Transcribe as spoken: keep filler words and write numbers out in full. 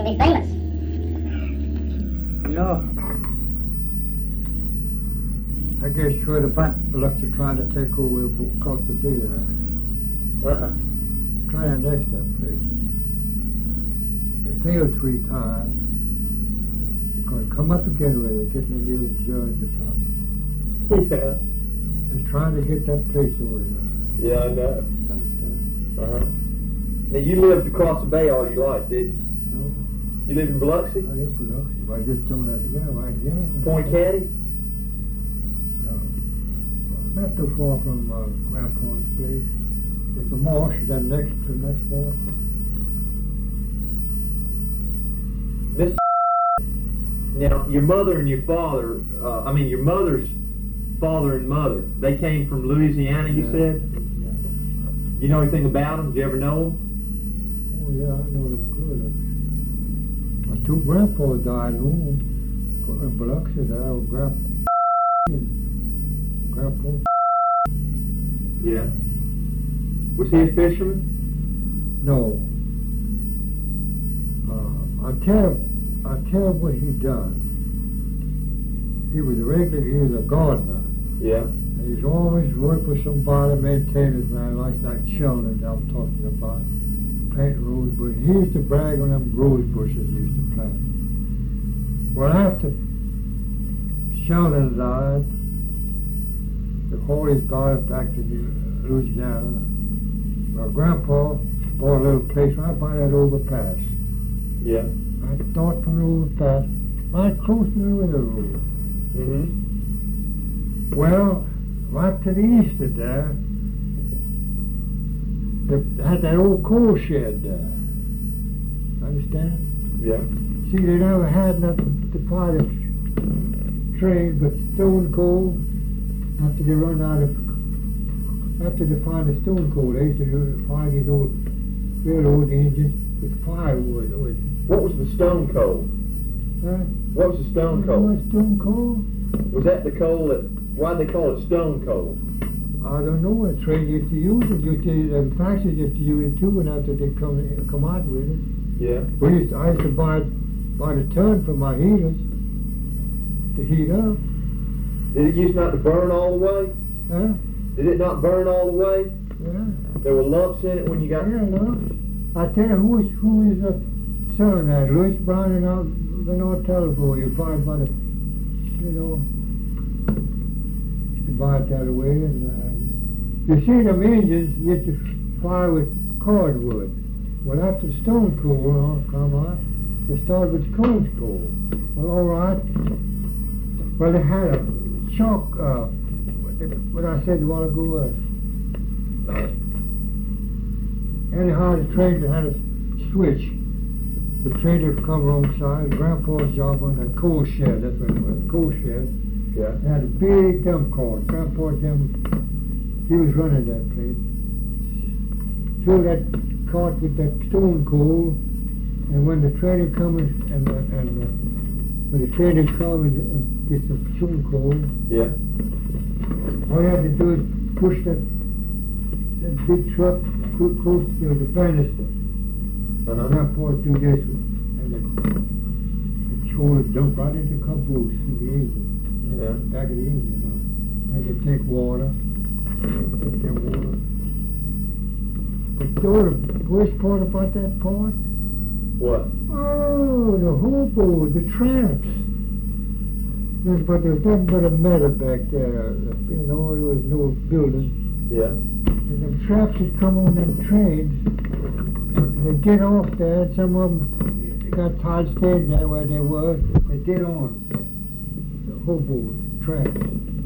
be famous. No. I guess you're the back left are trying to take over across the bay, huh? Uh-huh. Trying to next that place. They failed three times. You're going to come up again with it, getting a new judge or something. Yeah. They're trying to get that place over there. Yeah, I know. Understand? Uh-huh. Now, you lived across the bay all your life, didn't you? No. You live in Biloxi? I ain't Biloxi. I just don't have to get right here. Point County? No. Not too far from uh, Grandpa's place. It's the marsh, that next to the next marsh. Miss Now, your mother and your father, uh, I mean, your mother's father and mother, they came from Louisiana, you Yeah. said? Yeah. You know anything about them? Do you ever know them? Oh, yeah, I know them good. My two grandpas died home. In Biloxi there, with Grandpa and Grandpa. Yeah. Was he a fisherman? No. Uh, I tell I tell what he done. He was a regular, he was a gardener. Yeah. And he's always worked with somebody, maintenance man, like that Sheldon that I'm talking about, planting rose bushes. He used to brag on them rose bushes he used to plant. Well, after Sheldon died, the Corleys got it back to Louisiana. My grandpa bought a little place right by that overpass. Yeah. I thought from the overpass, right close to the railroad. Mm-hmm. Well, right to the east of there, they had that old coal shed there. Understand? Yeah. See, they never had nothing to part of trade but stone coal. After they run out of, after they find the stone coal, they used to find these old railroad engines with firewood. With, What was the stone coal? huh? What was the stone You know coal? what stone coal? Was that the coal that, why'd they call it stone coal? I don't know. The trade used to use it. Used to, the factories used to use it too, and after they come come out with it. Yeah. We used to, I used to buy buy the ton for my heaters to heat up. Did it used not to burn all the way? Huh? Did it not burn all the way? Yeah. There were lumps in it when you got... Yeah, no. I tell you, who is who is the son of that? Louis Brown and out the North Telephone. You buy it by the, you know, used to buy it that way. And uh, you see them engines used to fire with cordwood. Well, after stone coal uh, come out, they started with coal coal. Well, all right. Well, they had a chalk. Uh, what I said a while ago was. Uh, Anyhow, the train had a switch. The train would come alongside. Grandpa's job on that coal shed, that's what it was, coal shed. Yeah. They had a big dump cart. Grandpa dump, he was running that place. Fill that cart with that stone coal, and when the train would come and, and, uh, and uh, when the train would come and, and get some stone coal, Yeah. all you had to do is push that, that big truck close to the banister. Uh-huh. Grandpa do this, and the, the shoulder dump right into the caboose through the engine. Yeah. Back of the engine, you know. And they take water. Take their water. But you know the worst part about that part? What? Oh, the hobos, the tramps. There's, but there's nothing but a meadow back there. You know, there was no building. Yeah. And the tramps would come on them trains. They'd get off there, and some of them got tired staying there where they were. They'd get on the hobos, tramps.